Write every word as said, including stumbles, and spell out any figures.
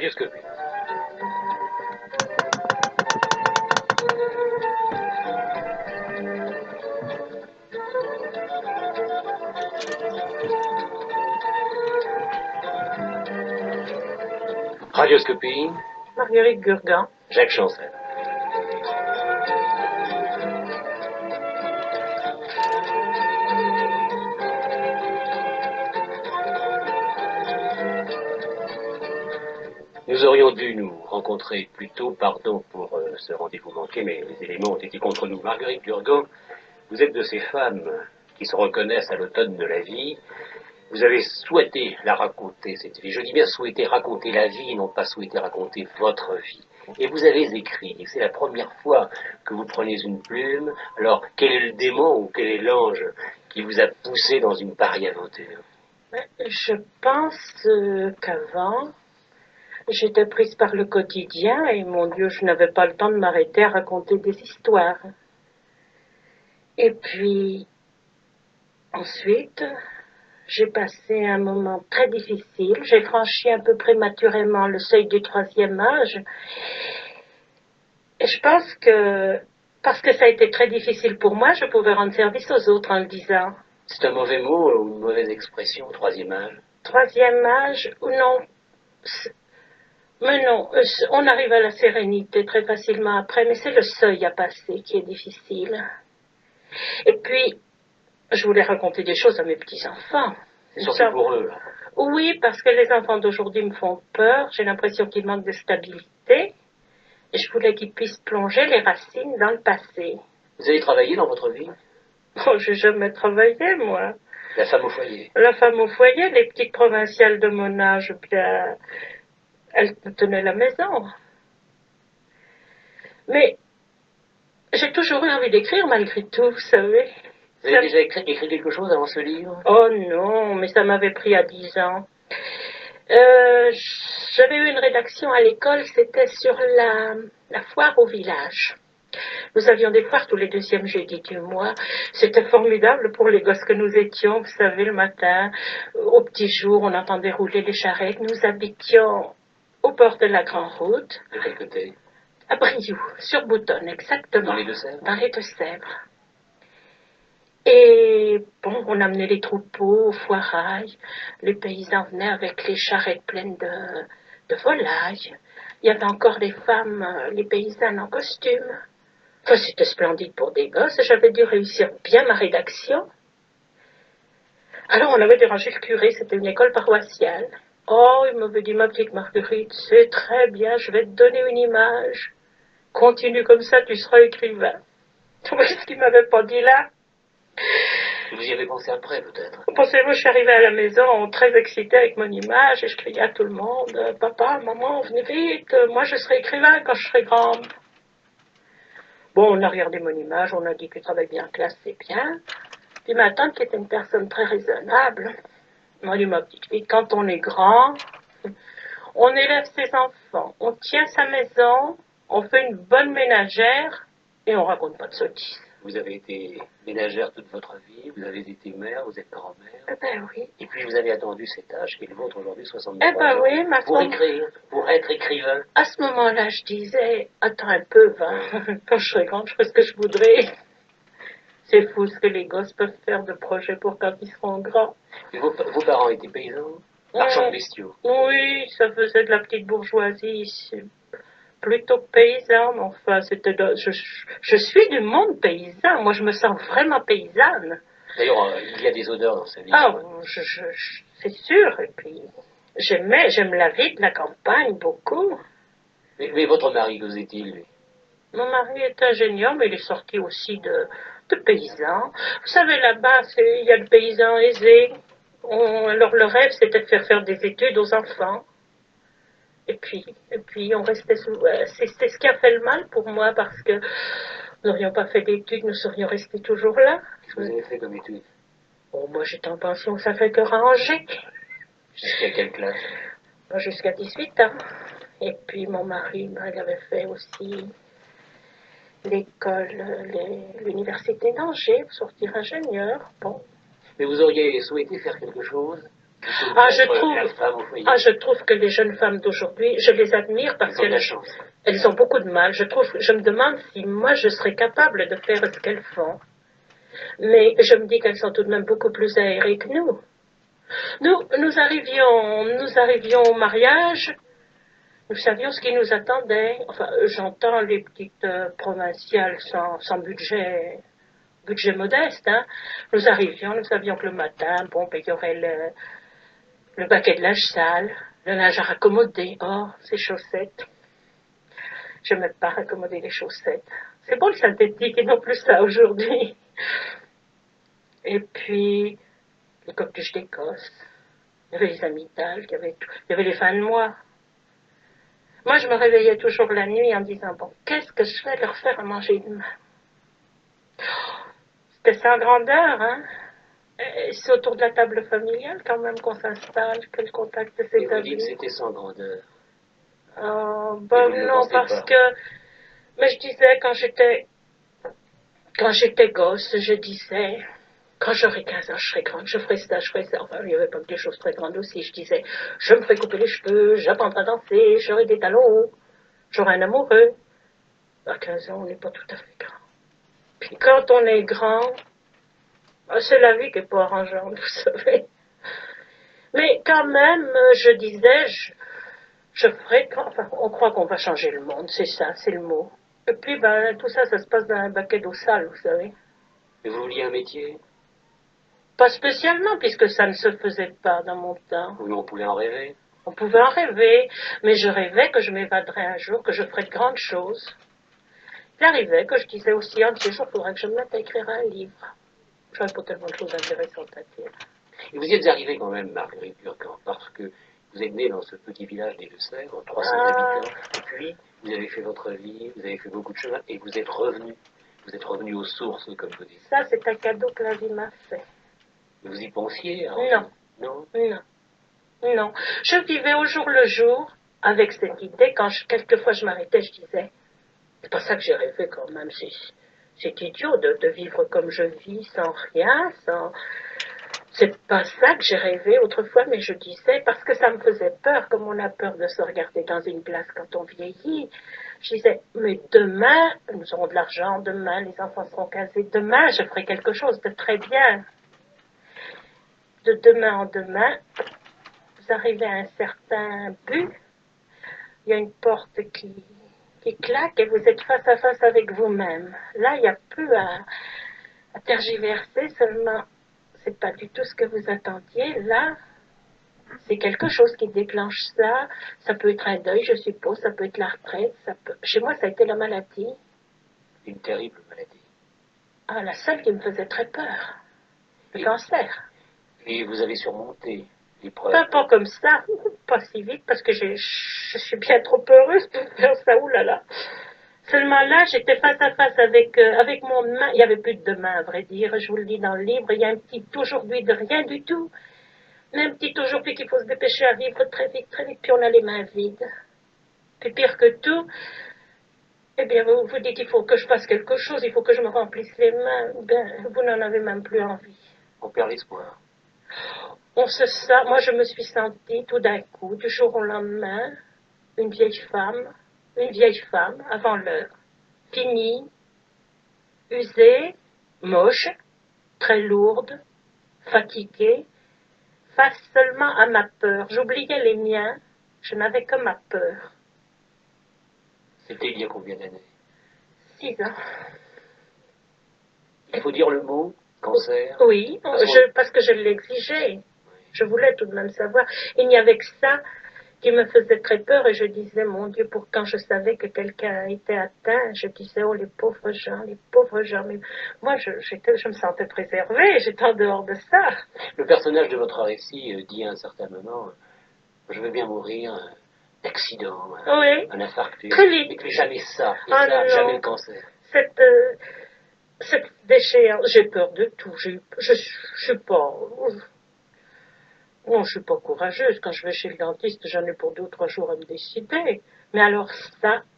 Radioscopie. Radioscopie. Marguerite Gurgan. Jacques Chancel. Nous aurions dû nous rencontrer plus tôt, pardon pour euh, ce rendez-vous manqué, mais les éléments ont été contre nous. Marguerite Gurgan, vous êtes de ces femmes qui se reconnaissent à l'automne de la vie. Vous avez souhaité la raconter, cette vie. Je dis bien souhaiter raconter la vie, non pas souhaiter raconter votre vie. Et vous avez écrit, et c'est la première fois que vous prenez une plume. Alors, quel est le démon ou quel est l'ange qui vous a poussé dans une pareille aventure? Je pense euh, qu'avant, j'étais prise par le quotidien et mon Dieu, je n'avais pas le temps de m'arrêter à raconter des histoires. Et puis, ensuite, j'ai passé un moment très difficile. J'ai franchi un peu prématurément le seuil du troisième âge. Et je pense que, parce que ça a été très difficile pour moi, je pouvais rendre service aux autres en le disant. C'est un mauvais mot ou une mauvaise expression, troisième âge? Troisième âge, ou non. Mais non, on arrive à la sérénité très facilement après, mais c'est le seuil à passer qui est difficile. Et puis, je voulais raconter des choses à mes petits-enfants. C'est surtout pour eux, là. Oui, parce que les enfants d'aujourd'hui me font peur, j'ai l'impression qu'ils manquent de stabilité, et je voulais qu'ils puissent plonger les racines dans le passé. Vous avez travaillé dans votre vie? Oh, j'ai jamais travaillé, moi. La femme au foyer. La femme au foyer, les petites provinciales de mon âge, bien, elles tenaient la maison. Mais j'ai toujours eu envie d'écrire malgré tout, vous savez. Vous avez ça... déjà écrit, écrit quelque chose avant ce livre? Oh non, mais ça m'avait pris à dix ans. Euh, j'avais eu une rédaction à l'école, c'était sur la, la foire au village. Nous avions des foires tous les deuxièmes jeudis du mois. C'était formidable pour les gosses que nous étions. Vous savez, le matin, au petit jour, on entendait rouler les charrettes. Nous habitions au bord de la grande route. De quel côté? À Brioux, sur Boutonne, exactement. Dans les Deux-Sèvres? Dans les Deux-Sèvres. Et bon, on amenait les troupeaux au foirail. Les paysans venaient avec les charrettes pleines de, de volailles. Il y avait encore les femmes, les paysannes en costume. Enfin, c'était splendide pour des gosses. J'avais dû réussir bien ma rédaction. Alors, on avait dérangé le curé. C'était une école paroissiale. Oh, il m'avait dit, ma petite Marguerite, c'est très bien, je vais te donner une image. Continue comme ça, tu seras écrivain. Vous voyez ce qu'il m'avait pas dit là? Vous y avez pensé après, peut-être? Pensez-vous, je suis arrivée à la maison très excitée avec mon image et je criais à tout le monde, papa, maman, venez vite, moi je serai écrivain quand je serai grande. Bon, on a regardé mon image, on a dit que le travail bien classe, c'est bien. Puis ma tante, qui était une personne très raisonnable, m'a dit, ma petite fille, quand on est grand, on élève ses enfants, on tient sa maison, on fait une bonne ménagère et on raconte pas de sottises. Vous avez été ménagère toute votre vie, vous avez été mère, vous êtes grand-mère. Eh ben oui. Et puis vous avez attendu cet âge qui est le vôtre aujourd'hui, soixante-trois ans. Eh ben oui, ma Pour femme... écrire, pour être écrivain. À ce moment-là, je disais, attends un peu, va. Quand je serai grande, je ferai ce que je voudrais. C'est fou ce que les gosses peuvent faire de projets pour quand ils seront grands. Et vos, vos parents étaient paysans? Marchands de bestiaux? Oui, ça faisait de la petite bourgeoisie. Plutôt paysan, mais enfin, c'était de, je, je suis du monde paysan. Moi, je me sens vraiment paysanne. D'ailleurs, euh, il y a des odeurs dans sa vie. Ah, je, je, je, c'est sûr. Et puis, j'aimais, j'aime la vie de la campagne beaucoup. Mais, mais votre mari, que faisait-il, lui? Mon mari est ingénieur, mais il est sorti aussi de, de paysan. Vous savez, là-bas, il y a le paysan aisé. On, alors, le rêve, c'était de faire faire des études aux enfants. Et puis, et puis on restait sous... C'est, c'est ce qui a fait le mal pour moi, parce que nous n'aurions pas fait d'études, nous serions restés toujours là. Qu'est-ce que vous avez fait comme études? Oh, moi, j'étais en pension, ça fait que ranger. Jusqu'à quelle classe? Jusqu'à dix-huit ans. Et puis, mon mari, ben, il avait fait aussi l'école, les, l'université d'Angers, pour sortir ingénieur. Bon. Mais vous auriez souhaité faire quelque chose Ah je, trouve, ah, je trouve que les jeunes femmes d'aujourd'hui, je les admire parce qu'elles elles ont beaucoup de mal. Je, trouve, je me demande si moi je serais capable de faire ce qu'elles font. Mais je me dis qu'elles sont tout de même beaucoup plus aérées que nous. Nous, nous arrivions, nous arrivions au mariage, nous savions ce qui nous attendait. Enfin, j'entends les petites euh, provinciales sans, sans budget, budget modeste. Hein. Nous arrivions, nous savions que le matin, bon, ben, il y aurait le, le baquet de linge sale, le linge à raccommoder. Oh, ces chaussettes. Je n'aime pas raccommoder les chaussettes. C'est bon le synthétique et non plus ça aujourd'hui. Et puis, les coqueluches d'Écosse. Il y avait les amygdales, il y avait, tout. Il y avait les fins de mois. Moi, je me réveillais toujours la nuit en me disant, bon, qu'est-ce que je vais leur faire à manger demain? C'était sans grandeur, hein? C'est autour de la table familiale quand même qu'on s'installe, que le contact s'établit. Et vous dites que c'était sans grandeur. Oh, ben non, parce pas. que... Mais je disais, quand j'étais... Quand j'étais gosse, je disais... Quand j'aurai quinze ans, je serai grande, je ferai ça, je ferai ça. Enfin, il n'y avait pas que des choses très grandes aussi. Je disais, je me ferai couper les cheveux, j'apprendrai à danser, j'aurai des talons hauts, j'aurai un amoureux. À quinze ans, on n'est pas tout à fait grand. Puis quand on est grand, c'est la vie qui n'est pas arrangeante, vous savez. Mais quand même, je disais, je, je ferai... Enfin, on croit qu'on va changer le monde, c'est ça, c'est le mot. Et puis, ben, tout ça, ça se passe dans un baquet d'eau sale, vous savez. Et vous vouliez un métier? Pas spécialement, puisque ça ne se faisait pas dans mon temps. Oui, on pouvait en rêver. On pouvait en rêver, mais je rêvais que je m'évaderais un jour, que je ferais de grandes choses. Il arrivait que je disais aussi, un de ces jours, il faudrait que je me mette à écrire un livre. J'avais pas tellement de choses intéressantes à dire. Et vous y êtes arrivé quand même, Marguerite Durand, parce que vous êtes née dans ce petit village des Deux-Sèvres, trois cents ah. habitants, et puis vous avez fait votre vie, vous avez fait beaucoup de chemin, et vous êtes revenu. Vous êtes revenu aux sources, comme vous dites. Ça, c'est un cadeau que la vie m'a fait. Vous y pensiez? Alors, non. Non. Non. Non. Je vivais au jour le jour avec cette idée. Quand je, quelquefois je m'arrêtais, je disais, c'est pas ça que j'ai rêvé quand même. C'est, c'est idiot de, de vivre comme je vis, sans rien, sans... C'est pas ça que j'ai rêvé autrefois, mais je disais, parce que ça me faisait peur, comme on a peur de se regarder dans une glace quand on vieillit. Je disais, mais demain, nous aurons de l'argent, demain, les enfants seront casés, demain, je ferai quelque chose de très bien. De demain en demain, vous arrivez à un certain but, il y a une porte qui, qui claque et vous êtes face à face avec vous-même. Là, il n'y a plus à, à tergiverser, seulement, c'est pas du tout ce que vous attendiez. Là, c'est quelque chose qui déclenche ça. Ça peut être un deuil, je suppose, ça peut être la retraite. Ça peut... Chez moi, ça a été la maladie. Une terrible maladie. Ah, la seule qui me faisait très peur. Le et, cancer. Et vous avez surmonté l'épreuve? Pas, pas comme ça, pas si vite, parce que je, je suis bien trop heureuse pour faire ça, oulala. Seulement là, j'étais face à face avec, euh, avec mon demain. Il n'y avait plus de demain, à vrai dire. Je vous le dis dans le livre, il y a un petit aujourd'hui de rien du tout. Un petit aujourd'hui qu'il faut se dépêcher à vivre très vite, très vite, puis on a les mains vides. Puis pire que tout, eh bien, vous vous dites, il faut que je fasse quelque chose, il faut que je me remplisse les mains. Ben, vous n'en avez même plus envie. On perd l'espoir. On se sent, moi je me suis sentie tout d'un coup, du jour au lendemain, une vieille femme, une vieille femme, avant l'heure, finie, usée, moche, très lourde, fatiguée, face seulement à ma peur. J'oubliais les miens, je n'avais que ma peur. C'était il y a combien d'années? Six ans. Il faut dire le mot cancer? Oui, parce, je, parce que je l'exigeais. Je voulais tout de même savoir. Il n'y avait que ça qui me faisait très peur et je disais, mon Dieu, pour quand je savais que quelqu'un était atteint, je disais, oh, les pauvres gens, les pauvres gens. Mais moi, je, j'étais, je me sentais préservée, j'étais en dehors de ça. Le personnage de votre récit dit à un certain moment, je veux bien mourir d'accident, oui. un infarctus, très vite. mais jamais ça, et ah, ça, non. jamais le cancer. Cette, euh, cette déchéance, j'ai peur de tout, j'ai, je, je suis pas... Non, je suis pas courageuse. Quand je vais chez le dentiste, j'en ai pour deux ou trois jours à me décider. Mais alors ça,